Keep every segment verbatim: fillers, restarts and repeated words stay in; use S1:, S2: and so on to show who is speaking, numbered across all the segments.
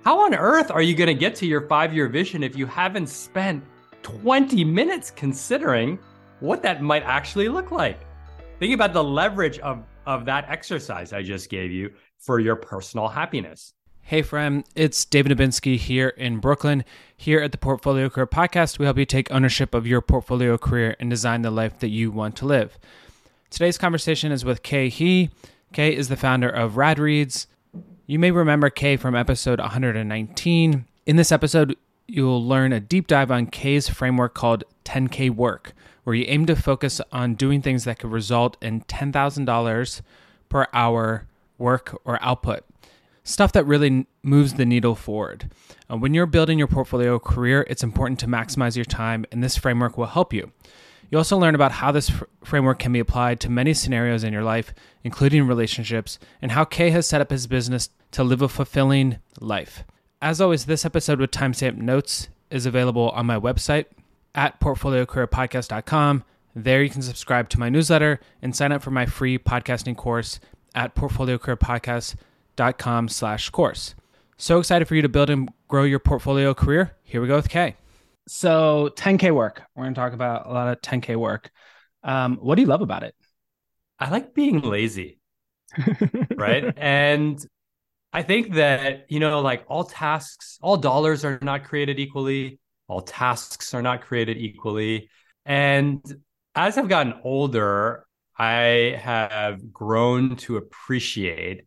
S1: How on earth are you going to get to your five-year vision if you haven't spent twenty minutes considering what that might actually look like? Think about the leverage of, of that exercise I just gave you for your personal happiness.
S2: Hey friend, it's David Dubinsky here in Brooklyn. Here at the Portfolio Career Podcast, we help you take ownership of your portfolio career and design the life that you want to live. Today's conversation is with Kay He. Kay is the founder of Rad Reads. You may remember Kay from episode one hundred nineteen. In this episode, you'll learn a deep dive on Kay's framework called ten K Work, where you aim to focus on doing things that could result in ten thousand dollars per hour work or output. Stuff that really moves the needle forward. Uh, when you're building your portfolio career, it's important to maximize your time, and this framework will help you. You also learn about how this fr- framework can be applied to many scenarios in your life, including relationships, and how Kay has set up his business to live a fulfilling life. As always, this episode with timestamp notes is available on my website at portfolio career podcast dot com. There you can subscribe to my newsletter and sign up for my free podcasting course at portfolio career podcast dot com slash course. So excited for you to build and grow your portfolio career. Here we go with Kay. So ten K work. We're going to talk about a lot of ten K work. Um, what do you love about it?
S1: I like being lazy, right? And I think that, you know, like all tasks, all dollars are not created equally. All tasks are not created equally. And as I've gotten older, I have grown to appreciate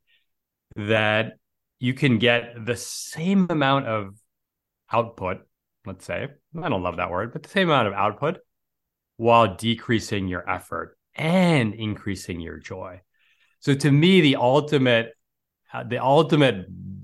S1: that you can get the same amount of output, let's say, I don't love that word, but the same amount of output while decreasing your effort and increasing your joy. So to me, the ultimate, uh, the ultimate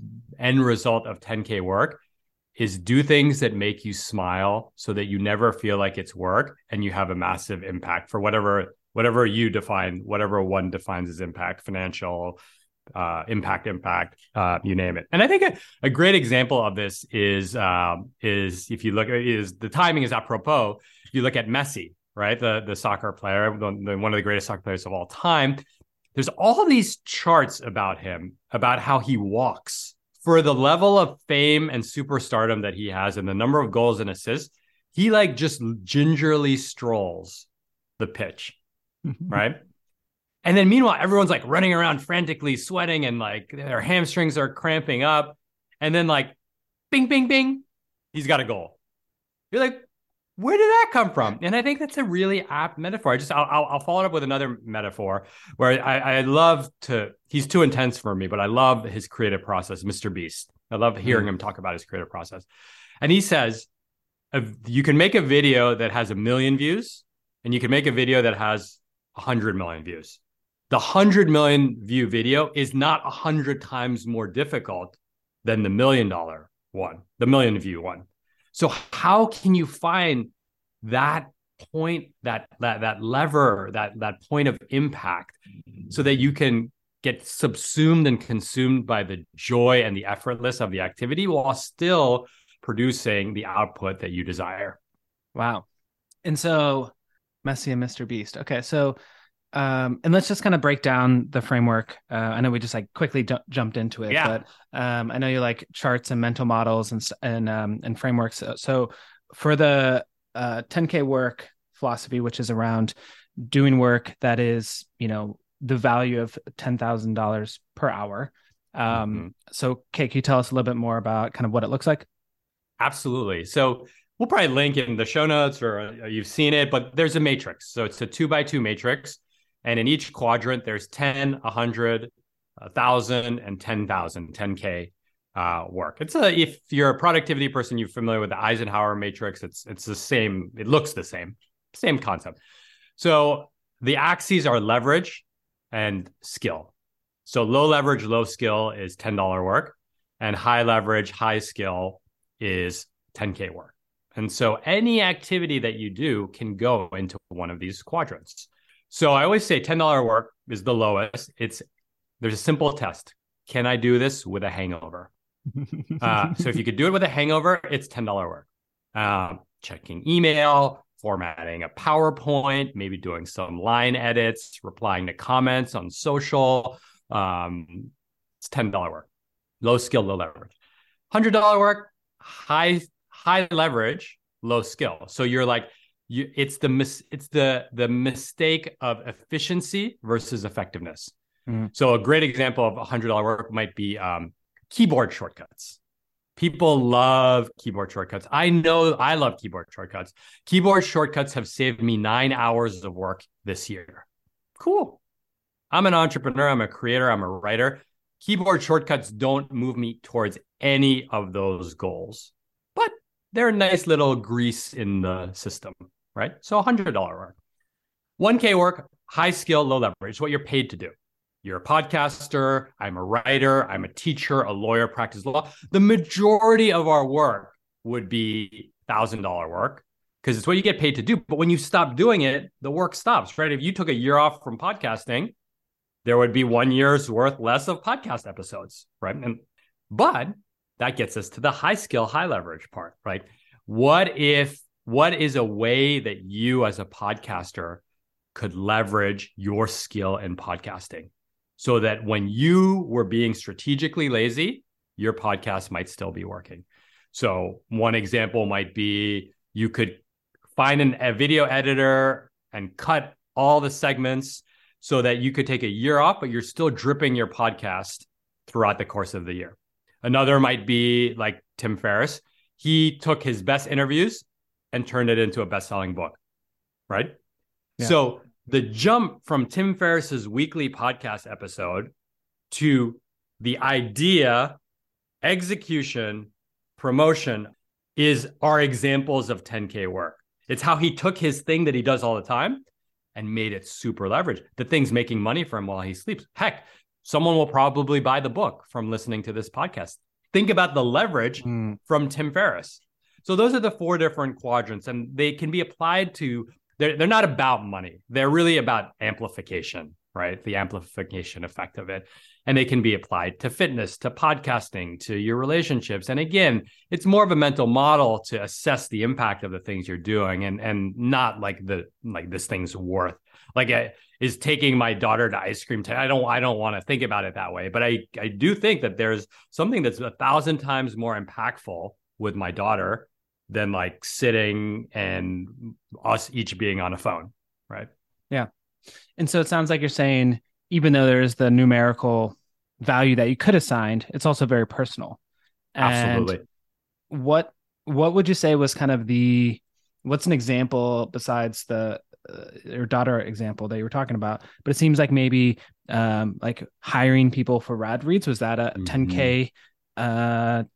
S1: end result of ten K work is do things that make you smile so that you never feel like it's work and you have a massive impact for whatever, whatever you define, whatever one defines as impact, financial, uh, impact, impact, uh, you name it. And I think a, a great example of this is, um, is if you look at, is the timing is apropos. If you look at Messi, right? The, the soccer player, the, the, one of the greatest soccer players of all time. There's all these charts about him, about how he walks for the level of fame and superstardom that he has and the number of goals and assists. He like just gingerly strolls the pitch, right? And then meanwhile, everyone's like running around frantically sweating and like their hamstrings are cramping up. And then like, bing, bing, bing, he's got a goal. You're like, where did that come from? And I think that's a really apt metaphor. I just, I'll, I'll, I'll follow it up with another metaphor where I, I love to, he's too intense for me, but I love his creative process, Mister Beast. I love hearing mm. him talk about his creative process. And he says, you can make a video that has a million views and you can make a video that has a hundred million views. The hundred million view video is not a hundred times more difficult than the million dollar one, the million view one. So how can you find that point, that that that lever, that that point of impact, so that you can get subsumed and consumed by the joy and the effortless of the activity while still producing the output that you desire?
S2: Wow. And so Messi and Mister Beast. Okay, so um, and let's just kind of break down the framework. Uh, I know we just like quickly ju- jumped into it,
S1: yeah.
S2: but um, I know you like charts and mental models and and um, and frameworks. So, so for the uh, ten K work philosophy, which is around doing work that is, you know, the value of ten thousand dollars per hour. Um, mm-hmm. So, Kay, can you tell us a little bit more about kind of what it looks like?
S1: Absolutely. So we'll probably link in the show notes or you've seen it, but there's a matrix. So it's a two by two matrix. And in each quadrant, there's ten, one hundred, one thousand, and ten thousand, ten K uh, work. It's a, if you're a productivity person, you're familiar with the Eisenhower matrix. It's it's the same. It looks the same, same concept. So the axes are leverage and skill. So low leverage, low skill is ten dollars work, and high leverage, high skill is ten K work. And so any activity that you do can go into one of these quadrants. So I always say ten dollars work is the lowest. It's there's a simple test. Can I do this with a hangover? uh, so if you could do it with a hangover, it's ten dollars work. Um, checking email, formatting a PowerPoint, maybe doing some line edits, replying to comments on social. Um, it's ten dollars work. Low skill, low leverage. hundred dollar work, high, high leverage, low skill. So you're like, you, it's the mis, it's the the mistake of efficiency versus effectiveness. Mm-hmm. So a great example of a hundred dollar work might be um, keyboard shortcuts. People love keyboard shortcuts. I know I love keyboard shortcuts. Keyboard shortcuts have saved me nine hours of work this year. Cool. I'm an entrepreneur. I'm a creator. I'm a writer. Keyboard shortcuts don't move me towards any of those goals, but they're a nice little grease in the system, right? So one hundred dollar work. one K work, high skill, low leverage, what you're paid to do. You're a podcaster, I'm a writer, I'm a teacher, a lawyer, practice law. The majority of our work would be one thousand dollar work because it's what you get paid to do. But when you stop doing it, the work stops, right? If you took a year off from podcasting, there would be one year's worth less of podcast episodes, right? And but that gets us to the high skill, high leverage part, right? What if, what is a way that you as a podcaster could leverage your skill in podcasting so that when you were being strategically lazy, your podcast might still be working? So one example might be you could find an, a video editor and cut all the segments so that you could take a year off, but you're still dripping your podcast throughout the course of the year. Another might be like Tim Ferriss. He took his best interviews and turned it into a best-selling book, right? Yeah. So the jump from Tim Ferriss's weekly podcast episode to the idea, execution, promotion is our examples of ten K work. It's how he took his thing that he does all the time and made it super leveraged. The thing's making money for him while he sleeps. Heck, someone will probably buy the book from listening to this podcast. Think about the leverage mm. from Tim Ferriss. So those are the four different quadrants, and they can be applied to, they're, they're not about money. They're really about amplification, right? The amplification effect of it. And they can be applied to fitness, to podcasting, to your relationships. And again, it's more of a mental model to assess the impact of the things you're doing, and, and not like the, like this thing's worth. Like, uh, is taking my daughter to ice cream. T- I don't, I don't want to think about it that way, but I, I do think that there's something that's a thousand times more impactful with my daughter than like sitting and us each being on a phone, right?
S2: Yeah. And so it sounds like you're saying, even though there's the numerical value that you could assign, it's also very personal. And
S1: absolutely.
S2: What, what would you say was kind of the, what's an example besides the, uh, your daughter example that you were talking about, but it seems like maybe um, like hiring people for rad reads, was that a mm-hmm. ten K? Uh...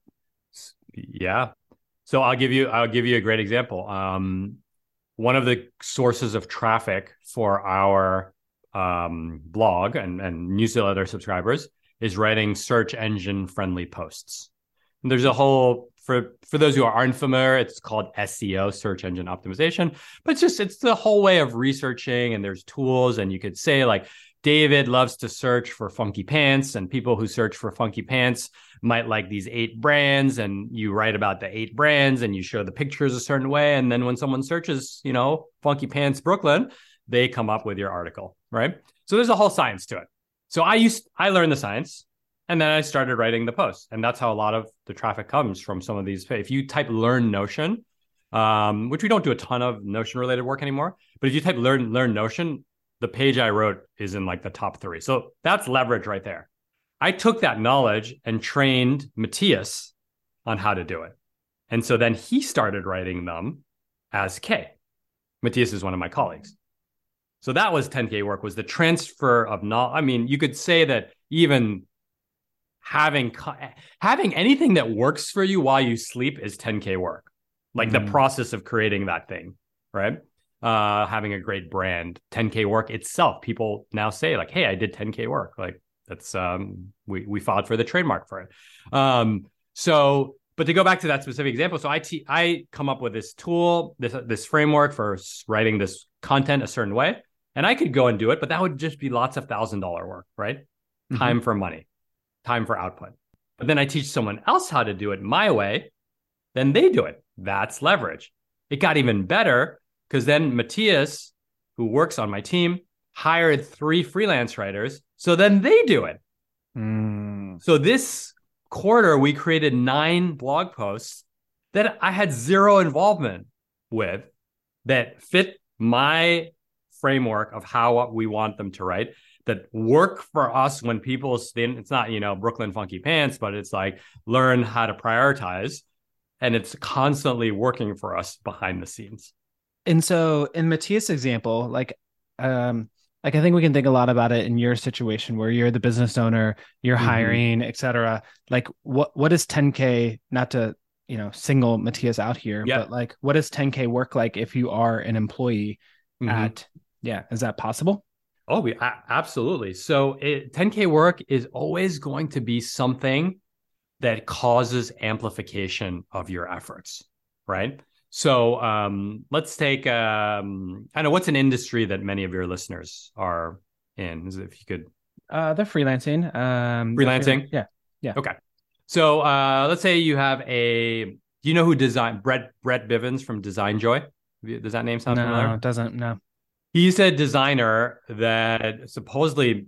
S1: Yeah. So I'll give you, I'll give you a great example. Um, one of the sources of traffic for our um, blog and, and newsletter subscribers is writing search engine friendly posts. And there's a whole, for, for those who aren't familiar, it's called S E O, search engine optimization, but it's just, it's the whole way of researching, and there's tools, and you could say like, David loves to search for funky pants, and people who search for funky pants might like these eight brands, and you write about the eight brands and you show the pictures a certain way. And then when someone searches, you know, funky pants Brooklyn, they come up with your article, right? So there's a whole science to it. So I used, I learned the science, and then I started writing the posts. And that's how a lot of the traffic comes from some of these. If you type learn Notion, um, which we don't do a ton of Notion related work anymore, but if you type learn, learn Notion, the page I wrote is in like the top three. So that's leverage right there. I took that knowledge and trained Matthias on how to do it. And so then he started writing them as K. Matthias is one of my colleagues. So that was ten K work, was the transfer of knowledge. I mean, you could say that even having, having anything that works for you while you sleep is ten K work. Like mm-hmm. the process of creating that thing, right? Uh, having a great brand, ten K work itself. People now say like, hey, I did ten K work. Like that's, um, we, we filed for the trademark for it. Um, so, but to go back to that specific example, so I, te- I come up with this tool, this, this framework for writing this content a certain way, and I could go and do it, but that would just be lots of thousand dollar work, right? Mm-hmm. Time for money, time for output. But then I teach someone else how to do it my way, then they do it. That's leverage. It got even better, because then Matthias, who works on my team, hired three freelance writers. So then they do it. Mm. So this quarter, we created nine blog posts that I had zero involvement with that fit my framework of how we want them to write, that work for us when people, it's not, you know, Brooklyn Funky Pants, but it's like learn how to prioritize. And it's constantly working for us behind the scenes.
S2: And so in Matthias' example, like, um, like I think we can think a lot about it in your situation where you're the business owner, you're mm-hmm. hiring, et cetera. Like what, what is ten K, not to, you know, single Matthias out here, yeah. but like, what does ten K work like if you are an employee mm-hmm. at, yeah. Is that possible?
S1: Oh, we, a- absolutely. So it, ten K work is always going to be something that causes amplification of your efforts, right? So um, let's take, um, I know what's an industry that many of your listeners are in, is if you could.
S2: Uh, they're freelancing. Um,
S1: freelancing?
S2: They're, yeah. Yeah.
S1: Okay. So uh, let's say you have a, do you know who design, Brett, Brett Bivens from Design Joy? Does that name sound
S2: no,
S1: familiar?
S2: No, it doesn't, no.
S1: He's a designer that supposedly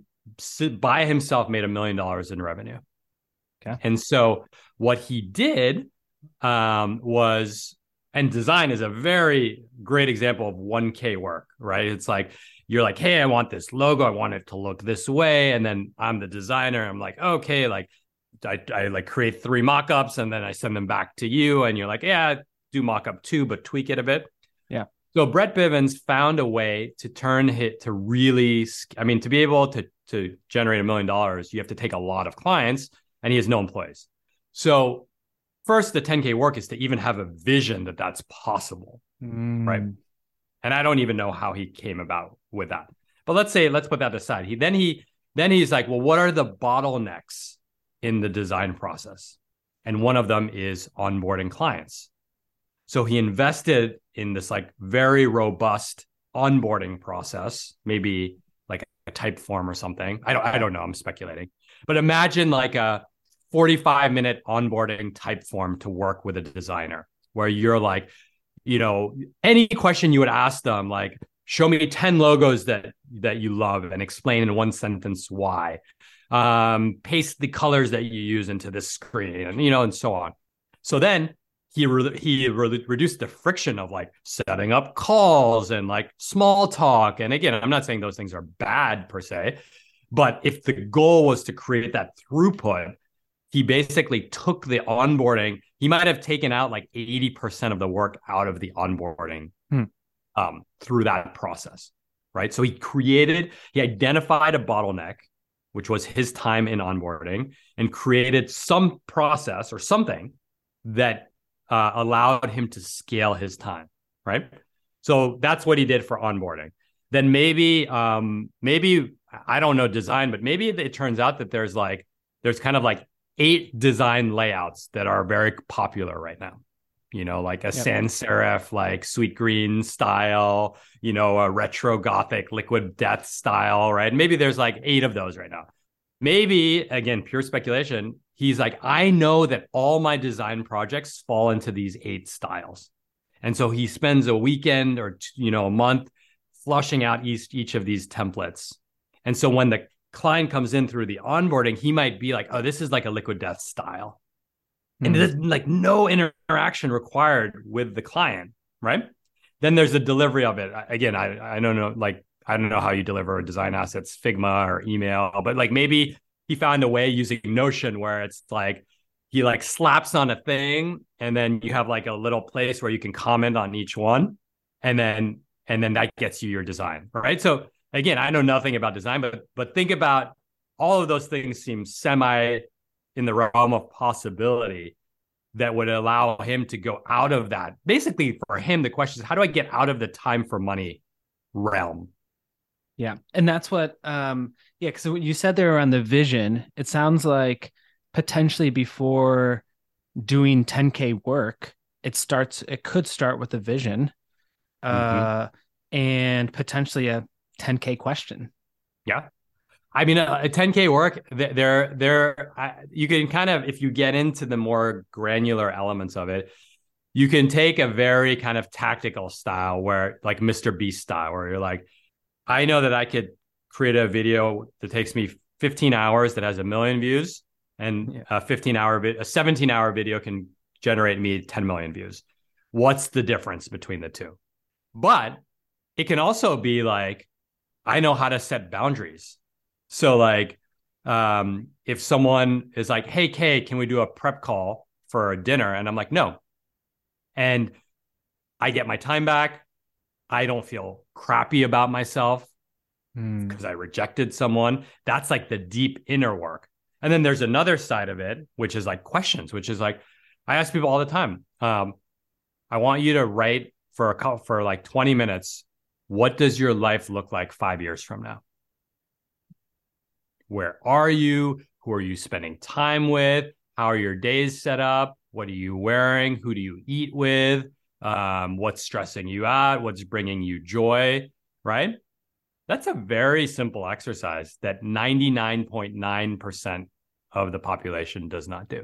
S1: by himself made a million dollars in revenue.
S2: Okay.
S1: And so what he did um, was, and design is a very great example of one K work, right? It's like, you're like, hey, I want this logo. I want it to look this way. And then I'm the designer. I'm like, okay, like I, I like create three mock-ups and then I send them back to you. And you're like, yeah, do mock-up two, but tweak it a bit.
S2: Yeah.
S1: So Brett Bivens found a way to turn it to really, I mean, to be able to, to generate a million dollars, you have to take a lot of clients and he has no employees. So first, the ten K work is to even have a vision that that's possible,
S2: mm.
S1: right? And I don't even know how he came about with that. But let's say, let's put that aside. He then he then he's like, well, what are the bottlenecks in the design process? And one of them is onboarding clients. So he invested in this like very robust onboarding process, maybe like a type form or something. I don't I don't know. I'm speculating. But imagine like a forty-five minute onboarding type form to work with a designer where you're like, you know, any question you would ask them, like, show me ten logos that that you love and explain in one sentence why. Um, paste the colors that you use into this screen, and you know, and so on. So then he re- he re- reduced the friction of like setting up calls and like small talk. And again, I'm not saying those things are bad per se, but if the goal was to create that throughput, he basically took the onboarding. He might have taken out like eighty percent of the work out of the onboarding
S2: hmm.
S1: um, through that process, right? So he created, he identified a bottleneck, which was his time in onboarding, and created some process or something that uh, allowed him to scale his time, right? So that's what he did for onboarding. Then maybe, um, maybe, I don't know design, but maybe it turns out that there's like, there's kind of like eight design layouts that are very popular right now. You know, like a yep. sans serif, like sweet green style, you know, a retro gothic liquid death style, right? Maybe there's like eight of those right now. Maybe, again, pure speculation, he's like, I know that all my design projects fall into these eight styles. And so he spends a weekend or, you know, a month flushing out each, each of these templates. And so when the client comes in through the onboarding, he might be like, oh, this is like a liquid death style. Mm-hmm. And there's like no interaction required with the client, right? Then there's the delivery of it. Again, I, I don't know, like, I don't know how you deliver design assets, Figma or email, but like maybe he found a way using Notion where it's like, he like slaps on a thing and then you have like a little place where you can comment on each one. And then, and then that gets you your design, right? So again, I know nothing about design, but but think about all of those things seem semi in the realm of possibility that would allow him to go out of that. Basically, for him, the question is, how do I get out of the time for money realm?
S2: Yeah. And that's what, um, yeah, because you said there on the vision, it sounds like potentially before doing ten K work, it starts, it could start with a vision uh, mm-hmm. and potentially a ten K question.
S1: Yeah. I mean, a, a ten K work, there, there, you can kind of, if you get into the more granular elements of it, you can take a very kind of tactical style where like Mister Beast style, where you're like, I know that I could create a video that takes me fifteen hours that has a million views. and
S2: Yeah.
S1: a fifteen hour, a seventeen hour video can generate me ten million views. What's the difference between the two? But it can also be like, I know how to set boundaries. So like, um, if someone is like, hey, Kay, can we do a prep call for a dinner? And I'm like, no. And I get my time back. I don't feel crappy about myself because mm. I rejected someone. That's like the deep inner work. And then there's another side of it, which is like questions, which is like, I ask people all the time, um, I want you to write for a for like twenty minutes. What does your life look like five years from now? Where are you? Who are you spending time with? How are your days set up? What are you wearing? Who do you eat with? Um, what's stressing you out? What's bringing you joy? Right? That's a very simple exercise that ninety-nine point nine percent of the population does not do.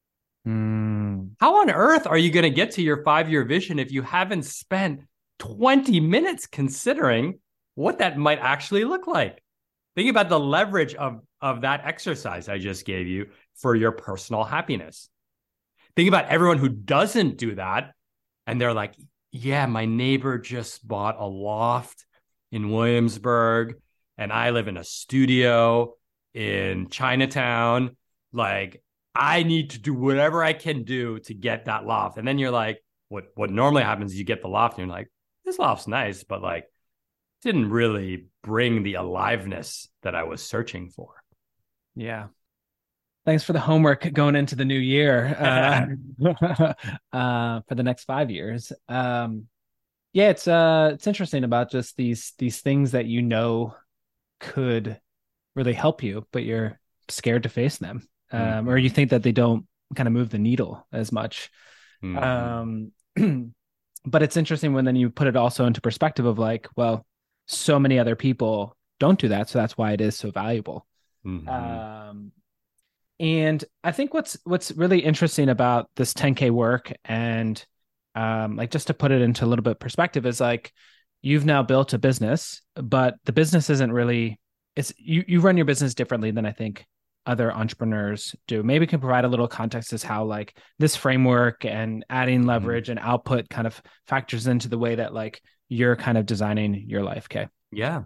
S1: Mm. How on earth are you going to get to your five-year vision if you haven't spent twenty minutes considering what that might actually look like? Think about the leverage of, of that exercise I just gave you for your personal happiness. Think about everyone who doesn't do that. And they're like, yeah, my neighbor just bought a loft in Williamsburg, and I live in a studio in Chinatown. Like, I need to do whatever I can do to get that loft. And then you're like, what, what normally happens is you get the loft and you're like, this loft's nice, but like, didn't really bring the aliveness that I was searching for.
S2: Yeah. Thanks for the homework going into the new year uh, uh, for the next five years. Um, yeah, it's uh, it's interesting about just these these things that you know could really help you, but you're scared to face them, um, mm-hmm. or you think that they don't kind of move the needle as much. Mm-hmm. Um, but it's interesting when then you put it also into perspective of like, well, so many other people don't do that, so that's why it is so valuable. Mm-hmm. Um, and I think what's what's really interesting about this ten K work, and um, like just to put it into a little bit of perspective, is like you've now built a business, but the business isn't really it's you you run your business differently than I think other entrepreneurs do. Maybe you can provide a little context as how like this framework and adding leverage mm-hmm. and output kind of factors into the way that like you're kind of designing your life, Kay.
S1: Yeah.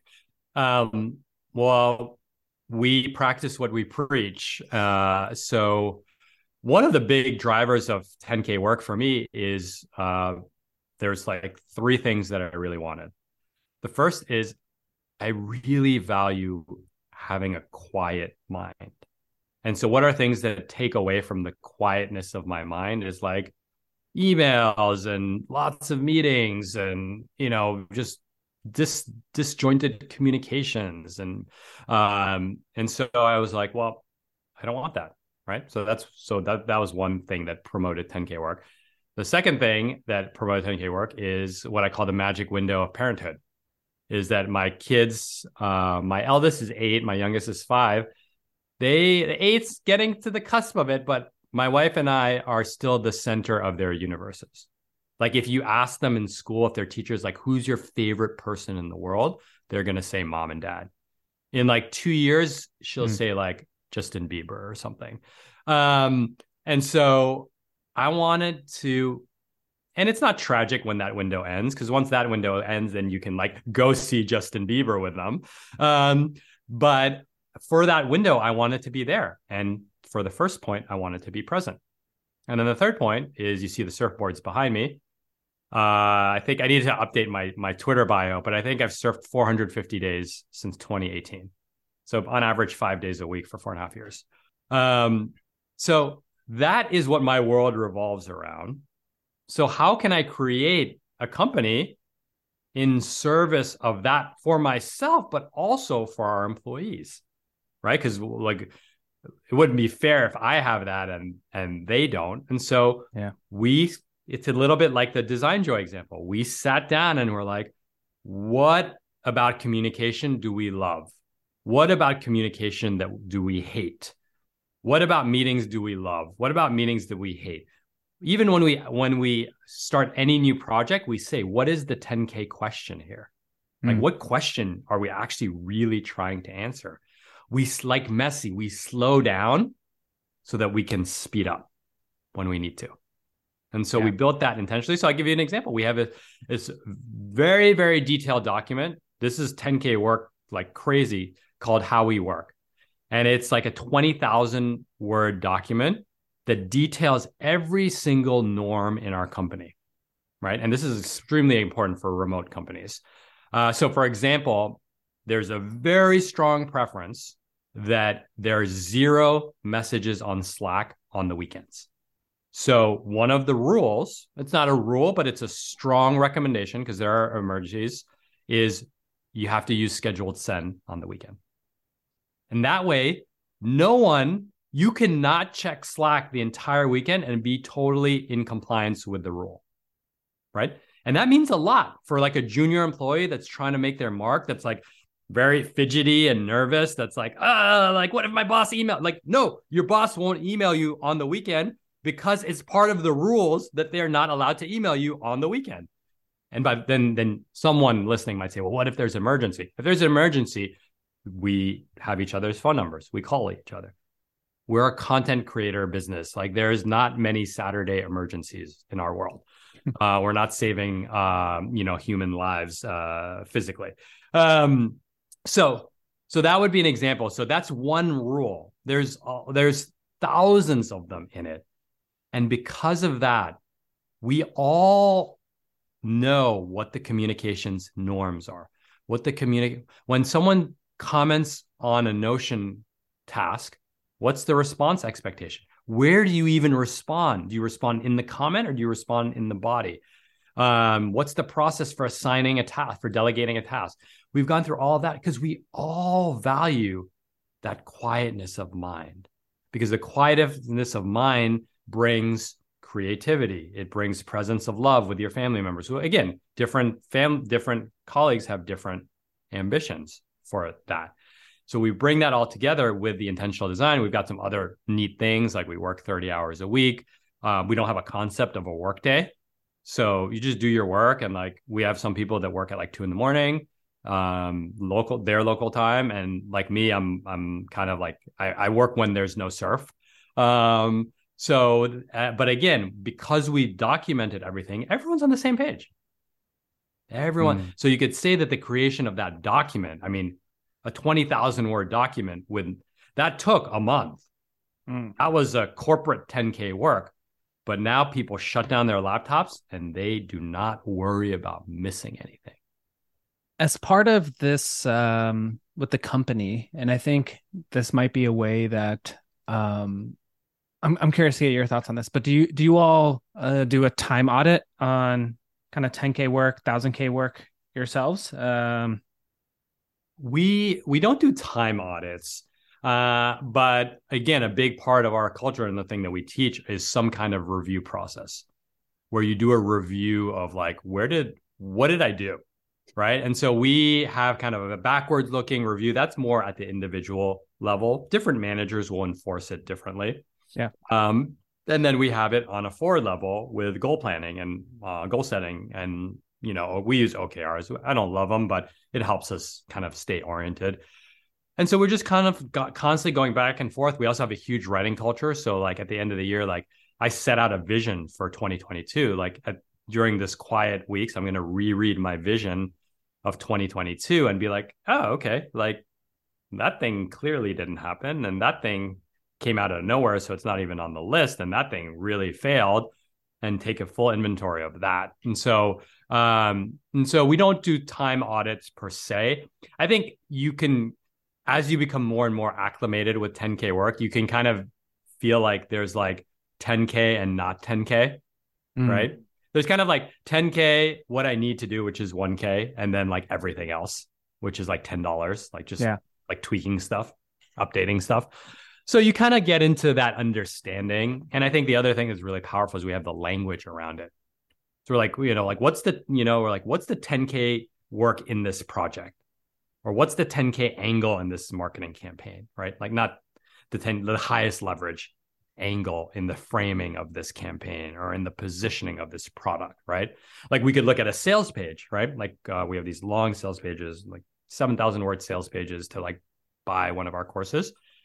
S1: Um, well, we practice what we preach. Uh, so one of the big drivers of ten K work for me is uh, there's like three things that I really wanted. The first is I really value having a quiet mind. And so what are things that take away from the quietness of my mind is like emails and lots of meetings and, you know, just dis disjointed communications. And, um, and so I was like, well, I don't want that. Right. So that's, so that, that was one thing that promoted ten K work. The second thing that promoted ten K work is what I call the magic window of parenthood. Is that my kids, uh, my eldest is eight, my youngest is five. They, the eight's getting to the cusp of it, but my wife and I are still the center of their universes. Like if you ask them in school, if their teacher's like, who's your favorite person in the world? They're going to say mom and dad. In like two years, she'll mm. say like Justin Bieber or something. Um, and so I wanted to, and it's not tragic when that window ends, because once that window ends, then you can like go see Justin Bieber with them. Um, but for that window, I wanted to be there. And for the first point, I wanted to be present. And then the third point is you see the surfboards behind me. Uh, I think I need to update my, my Twitter bio, but I think I've surfed four hundred fifty days since twenty eighteen. So on average, five days a week for four and a half years. Um, so that is what my world revolves around. So how can I create a company in service of that for myself, but also for our employees, right? Because like it wouldn't be fair if I have that and and they don't. And so yeah, we it's a little bit like the Design Joy example. We sat down and we're like, what about communication do we love? What about communication that do we hate? What about meetings do we love? What about meetings that we hate? Even when we when we start any new project, we say, what is the ten K question here? Like, mm. what question are we actually really trying to answer? We, like Messi, we slow down so that we can speed up when we need to. And so
S2: Yeah.
S1: we built that intentionally. So I'll give you an example. We have a, this very, very detailed document. This is ten K work like crazy, called How We Work. And it's like a twenty thousand word document that details every single norm in our company, right? And this is extremely important for remote companies. Uh, so for example, there's a very strong preference that there are zero messages on Slack on the weekends. So one of the rules, it's not a rule, but it's a strong recommendation because there are emergencies, is you have to use scheduled send on the weekend. And that way, no one, you cannot check Slack the entire weekend and be totally in compliance with the rule, right? And that means a lot for like a junior employee that's trying to make their mark, that's like very fidgety and nervous, that's like, ah, like what if my boss emailed? Like, no, your boss won't email you on the weekend because it's part of the rules that they're not allowed to email you on the weekend. And by then, then someone listening might say, well, what if there's an emergency? If there's an emergency, we have each other's phone numbers. We call each other. We're a content creator business. Like there's not many Saturday emergencies in our world. Uh, we're not saving, um, you know, human lives uh, physically. Um, so, so that would be an example. So that's one rule. There's uh, there's thousands of them in it, and because of that, we all know what the communications norms are. What the communicate when someone comments on a Notion task, what's the response expectation? Where do you even respond? Do you respond in the comment or do you respond in the body? Um, what's the process for assigning a task, for delegating a task? We've gone through all of that because we all value that quietness of mind, because the quietness of mind brings creativity. It brings presence of love with your family members. So again, different fam, different colleagues have different ambitions for that. So we bring that all together with the intentional design. We've got some other neat things, like we work thirty hours a week. Uh, we don't have a concept of a work day. So you just do your work. And like, we have some people that work at like two in the morning, um, local, their local time. And like me, I'm, I'm kind of like, I, I work when there's no surf. Um, so, uh, but again, because we've documented everything, everyone's on the same page. Everyone. Mm. So you could say that the creation of that document, I mean, a twenty thousand word document with that took a month. Mm. That was a corporate ten K work, but now people shut down their laptops and they do not worry about missing anything.
S2: As part of this um, with the company, and I think this might be a way that um, I'm I'm curious to get your thoughts on this, but do you do you all uh, do a time audit on kind of ten K work, one thousand K work yourselves? Um,
S1: We we don't do time audits, uh, but again, a big part of our culture and the thing that we teach is some kind of review process, where you do a review of like, where did what did I do, right? And so we have kind of a backwards looking review. That's more at the individual level. Different managers will enforce it differently.
S2: Yeah.
S1: Um, and then we have it on a forward level with goal planning and uh, goal setting, and you know, we use O K Rs. I don't love them, but it helps us kind of stay oriented. And so we're just kind of got constantly going back and forth. We also have a huge writing culture. So like at the end of the year, like I set out a vision for twenty twenty-two. Like at, during this quiet weeks, I'm going to reread my vision of twenty twenty-two and be like, oh, okay. Like that thing clearly didn't happen. And that thing came out of nowhere. So it's not even on the list. And that thing really failed, and take a full inventory of that. And so, um, and so we don't do time audits per se. I think you can, as you become more and more acclimated with ten K work, you can kind of feel like there's like ten K and not ten K, mm. right? There's kind of like ten K, what I need to do, which is one K, and then like everything else, which is like ten dollars, like just yeah. like tweaking stuff, updating stuff. So you kind of get into that understanding. And I think the other thing that's really powerful is we have the language around it. So we're like, you know, like what's the, you know, we're like, what's the ten K work in this project? Or what's the ten K angle in this marketing campaign, right? Like not the ten, the highest leverage angle in the framing of this campaign or in the positioning of this product, right? Like we could look at a sales page, right? Like uh, we have these long sales pages, like seven thousand word sales pages to like buy one of our courses.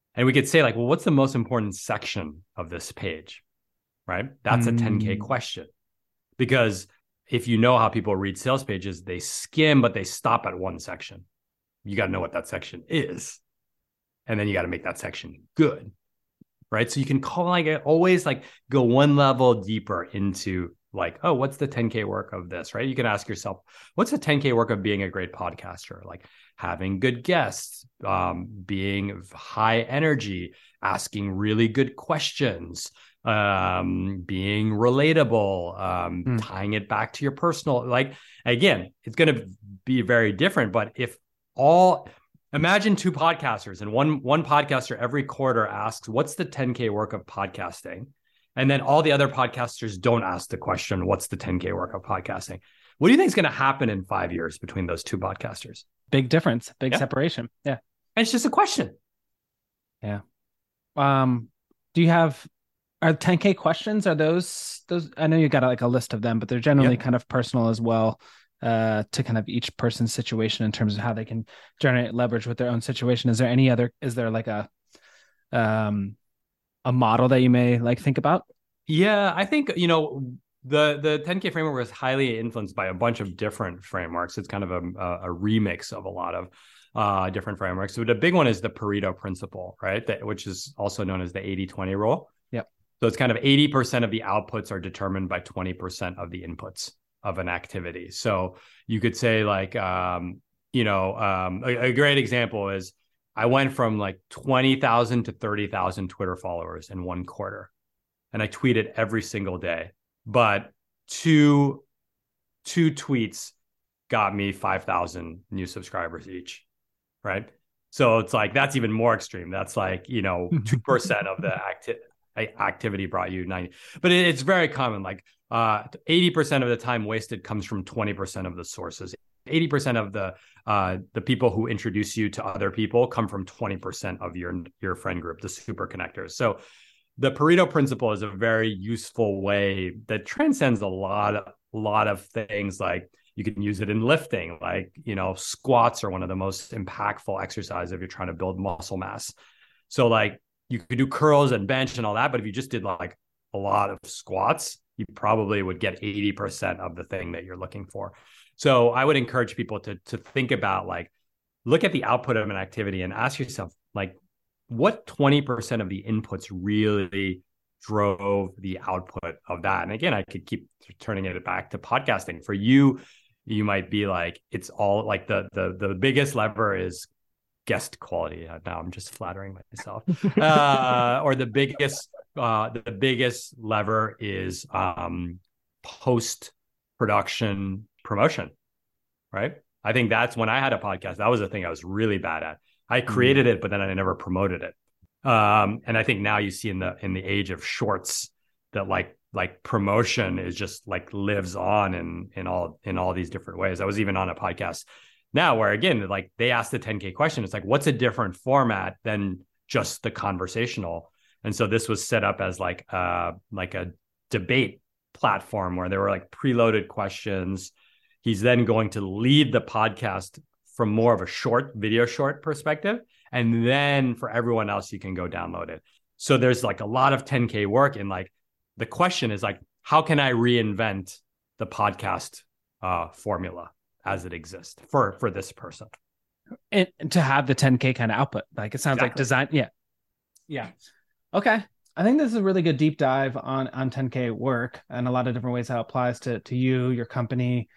S1: And we could say like, well, what's the most important section of this page, right? That's mm. a ten K question. Because if you know how people read sales pages, they skim, but they stop at one section. You got to know what that section is. And then you got to make that section good, right? So you can call like always like go one level deeper into like, oh, what's the ten K work of this, right? You can ask yourself, what's the ten K work of being a great podcaster? Like having good guests, um, being high energy, asking really good questions, um, being relatable, um, mm. tying it back to your personal, like, again, it's going to be very different. But if all, imagine two podcasters and one, one podcaster every quarter asks, what's the ten K work of podcasting? And then all the other podcasters don't ask the question, what's the ten K work of podcasting? What do you think is going to happen in five years between those two podcasters?
S2: Big difference, big
S1: yeah.
S2: separation. Yeah.
S1: And it's just a question.
S2: Yeah. Um, do you have, are ten K questions? Are those, those, I know you got like a list of them, but they're generally yep. kind of personal as well, uh, to kind of each person's situation in terms of how they can generate leverage with their own situation. Is there any other, is there like a, um, a model that you may like think about?
S1: Yeah, I think, you know, the, the ten K framework was highly influenced by a bunch of different frameworks. It's kind of a, a, a remix of a lot of uh, different frameworks. So the big one is the Pareto principle, right? That, which is also known as the eighty twenty rule.
S2: Yep.
S1: So it's kind of eighty percent of the outputs are determined by twenty percent of the inputs of an activity. So you could say like, um, you know, um, a, a great example is I went from like twenty thousand to thirty thousand Twitter followers in one quarter. And I tweeted every single day, but two, two tweets got me five thousand new subscribers each. Right. So it's like, that's even more extreme. That's like, you know, two percent of the acti- activity brought you ninety, but it, it's very common. Like uh, eighty percent of the time wasted comes from twenty percent of the sources. eighty percent of the uh, the people who introduce you to other people come from twenty percent of your, your friend group, the super connectors. So the Pareto principle is a very useful way that transcends a lot of, a lot of things. Like you can use it in lifting, like, you know, squats are one of the most impactful exercises if you're trying to build muscle mass. So like you could do curls and bench and all that, but if you just did like a lot of squats, you probably would get eighty percent of the thing that you're looking for. So I would encourage people to, to think about like, look at the output of an activity and ask yourself, like, what twenty percent of the inputs really drove the output of that? And again, I could keep turning it back to podcasting. For you, you might be like, it's all like the the the biggest lever is guest quality. Now I'm just flattering myself. uh, or the biggest uh, the biggest lever is um, post production promotion, right? I think that's when I had a podcast. That was the thing I was really bad at. I created mm. it, but then I never promoted it. Um, and I think now you see in the in the age of shorts that like like promotion is just like lives on in in all in all these different ways. I was even on a podcast now where again, like they asked the ten K question. It's like, what's a different format than just the conversational? And so this was set up as like uh like a debate platform where there were like preloaded questions. He's then going to lead the podcast from more of a short video short perspective. And then for everyone else, you can go download it. So there's like a lot of ten K work. And like, the question is like, how can I reinvent the podcast uh, formula as it exists for, for this person?
S2: And to have the ten K kind of output, like it sounds exactly. like design. Yeah. Yeah. Okay. I think this is a really good deep dive on, on ten K work and a lot of different ways how it applies to, to you, your company,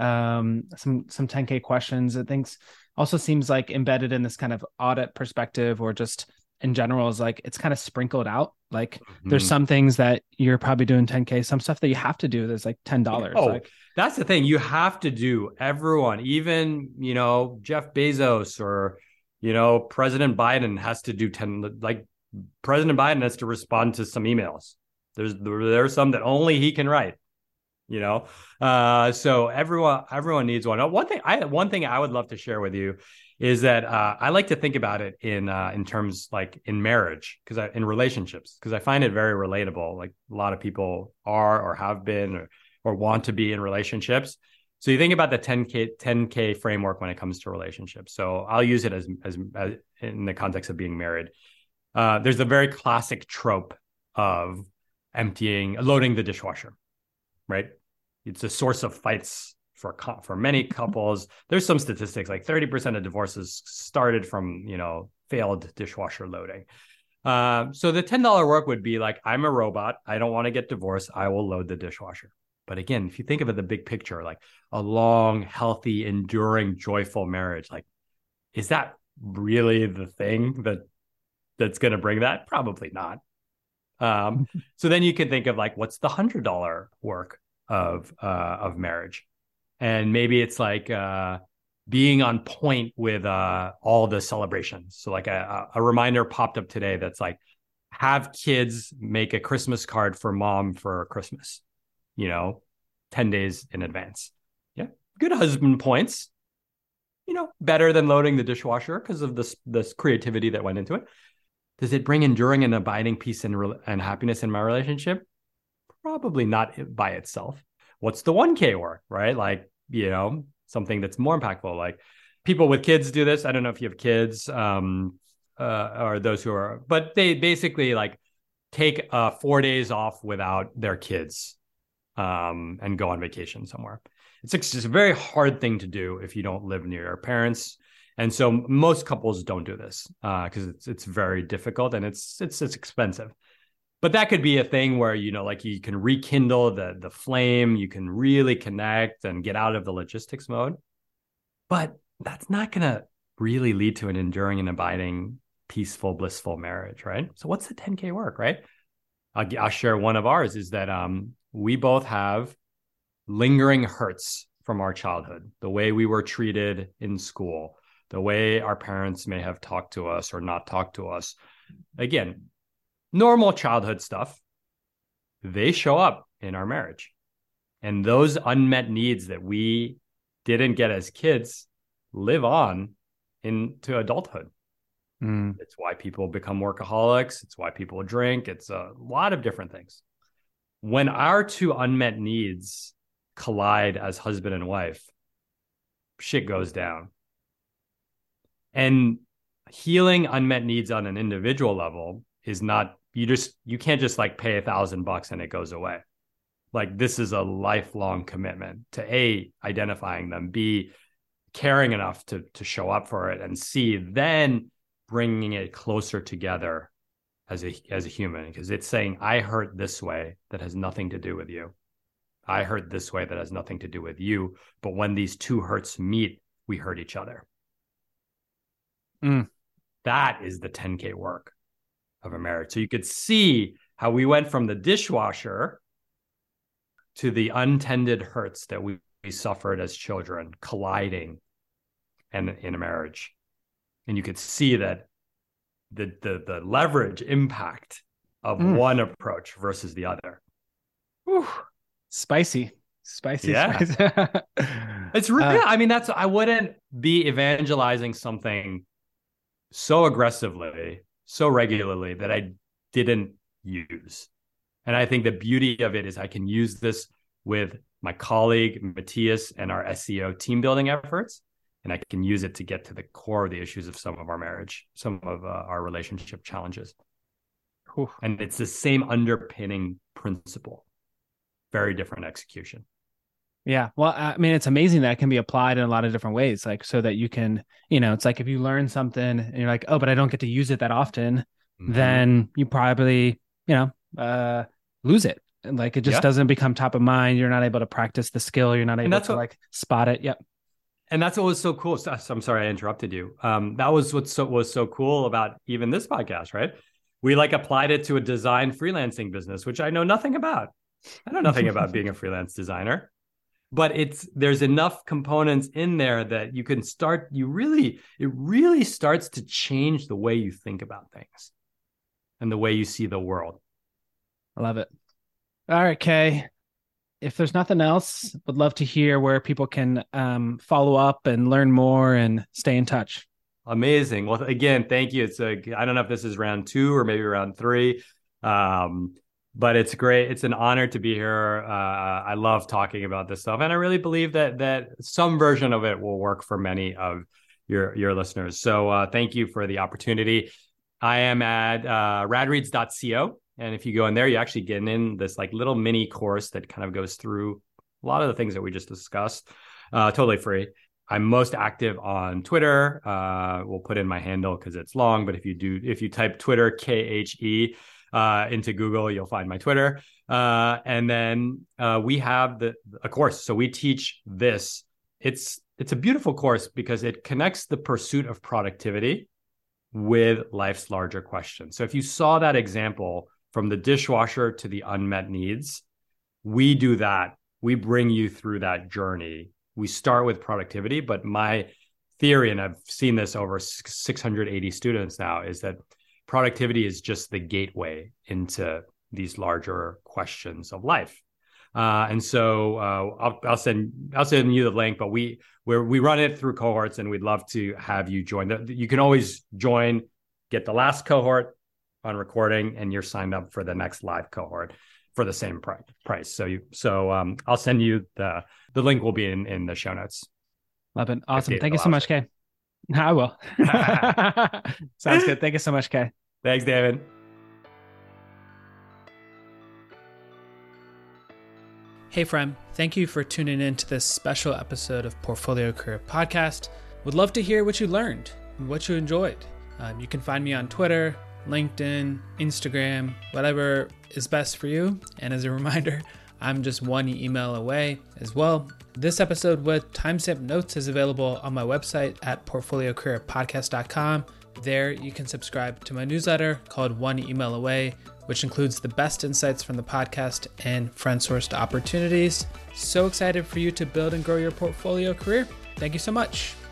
S2: um some some ten K questions. It thinks also seems like embedded in this kind of audit perspective or just in general is like it's kind of sprinkled out. Like mm-hmm. there's some things that you're probably doing ten K, some stuff that you have to do that's like ten dollars.
S1: Oh,
S2: like
S1: that's the thing you have to do. Everyone, even, you know, Jeff Bezos or, you know, President Biden has to do ten, like President Biden has to respond to some emails. There's there's some that only he can write. You know, uh, so everyone everyone needs one. One thing I one thing I would love to share with you is that uh, I like to think about it in uh, in terms like in marriage because I in relationships because I find it very relatable. Like a lot of people are or have been or, or want to be in relationships. So you think about the ten K ten K framework when it comes to relationships. So I'll use it as as, as in the context of being married. Uh, there's a very classic trope of emptying, loading the dishwasher, right? It's a source of fights for for many couples. There's some statistics like thirty percent of divorces started from, you know, failed dishwasher loading. Uh, so the ten dollar work would be like, I'm a robot. I don't want to get divorced. I will load the dishwasher. But again, if you think of it, the big picture, like a long, healthy, enduring, joyful marriage, like, is that really the thing that that's going to bring that? Probably not. Um, so then you can think of like, what's the hundred dollar work of uh, of marriage? And maybe it's like uh, being on point with uh, all the celebrations. So like a, a reminder popped up today that's like, have kids make a Christmas card for mom for Christmas, you know, ten days in advance. Yeah, good husband points. You know, better than loading the dishwasher because of this this creativity that went into it. Does it bring enduring and abiding peace and, re- and happiness in my relationship? Probably not by itself. What's the one K work, right? Like, you know, something that's more impactful. Like people with kids do this. I don't know if you have kids um, uh, or those who are, but they basically like take uh, four days off without their kids um, and go on vacation somewhere. It's just a very hard thing to do if you don't live near your parents. And so most couples don't do this because uh, it's it's very difficult and it's it's it's expensive. But that could be a thing where, you know, like you can rekindle the the flame, you can really connect and get out of the logistics mode. But that's not going to really lead to an enduring and abiding, peaceful, blissful marriage, right? So what's the ten K work, right? I'll, I'll share one of ours is that um, we both have lingering hurts from our childhood, the way we were treated in school, the way our parents may have talked to us or not talked to us. Again, normal childhood stuff, they show up in our marriage. And those unmet needs that we didn't get as kids live on into adulthood. Mm. It's why people become workaholics. It's why people drink. It's a lot of different things. When our two unmet needs collide as husband and wife, shit goes down. And healing unmet needs on an individual level is not, you just, you can't just like pay a thousand bucks and it goes away. Like this is a lifelong commitment to A, identifying them, B, caring enough to, to show up for it, and C, then bringing it closer together as a, as a human. Because it's saying, I hurt this way that has nothing to do with you. I hurt this way that has nothing to do with you. But when these two hurts meet, we hurt each other. Mm. That is the ten K work of a marriage. So you could see how we went from the dishwasher to the untended hurts that we, we suffered as children colliding and in a marriage. And you could see that the the, the leverage impact of mm. one approach versus the other.
S2: Whew. Spicy. Spicy.
S1: Yeah.
S2: Spicy.
S1: It's really, uh, I mean, that's, I wouldn't be evangelizing something so aggressively, so regularly that I didn't use. And I think the beauty of it is I can use this with my colleague, Matthias, and our S E O team building efforts. And I can use it to get to the core of the issues of some of our marriage, some of uh, our relationship challenges. Whew. And it's the same underpinning principle, very different execution.
S2: Yeah. Well, I mean, it's amazing that it can be applied in a lot of different ways, like so that you can, you know, it's like if you learn something and you're like, oh, but I don't get to use it that often, mm-hmm. then you probably, you know, uh, lose it. And like, it just yeah. doesn't become top of mind. You're not able to practice the skill. You're not able to what, like spot it. Yep.
S1: And that's what was so cool. So, I'm sorry I interrupted you. Um, that was what so, was so cool about even this podcast, right? We like applied it to a design freelancing business, which I know nothing about. I know nothing about being a freelance designer. But it's there's enough components in there that you can start, you really, it really starts to change the way you think about things and the way you see the world.
S2: I love it. All right, Kay. If there's nothing else, would love to hear where people can um, follow up and learn more and stay in touch.
S1: Amazing. Well, again, thank you. It's a, I don't know if this is round two or maybe round three. Um, But it's great. It's an honor to be here. Uh, I love talking about this stuff. And I really believe that that some version of it will work for many of your, your listeners. So uh, thank you for the opportunity. I am at uh, radreads dot co. And if you go in there, you actually get in this like little mini course that kind of goes through a lot of the things that we just discussed. Uh, totally free. I'm most active on Twitter. Uh, we'll put in my handle because it's long, but if you do, if you type Twitter, K H E, uh, into Google, you'll find my Twitter. Uh, and then uh, we have the a course. So we teach this. It's it's a beautiful course because it connects the pursuit of productivity with life's larger questions. So if you saw that example from the dishwasher to the unmet needs, we do that. We bring you through that journey. We start with productivity, but my theory, and I've seen this over six hundred eighty students now, is that productivity is just the gateway into these larger questions of life. Uh, and so uh, I'll, I'll send I'll send you the link, but we we we run it through cohorts, and we'd love to have you join. You can always join, get the last cohort on recording, and you're signed up for the next live cohort for the same price. So you so um, I'll send you the the link will be in in the show notes.
S2: Love it. Awesome. Thank you so much, Kay. I will. Sounds good. Thank you so much, Kay.
S1: Thanks, David.
S2: Hey friend, thank you for tuning in to this special episode of Portfolio Career Podcast. Would love to hear what you learned and what you enjoyed. Um, you can find me on Twitter, LinkedIn, Instagram, whatever is best for you. And as a reminder, I'm just one email away as well. This episode with timestamp notes is available on my website at portfolio career podcast dot com. There you can subscribe to my newsletter called One Email Away, which includes the best insights from the podcast and friend-sourced opportunities. So excited for you to build and grow your portfolio career. Thank you so much.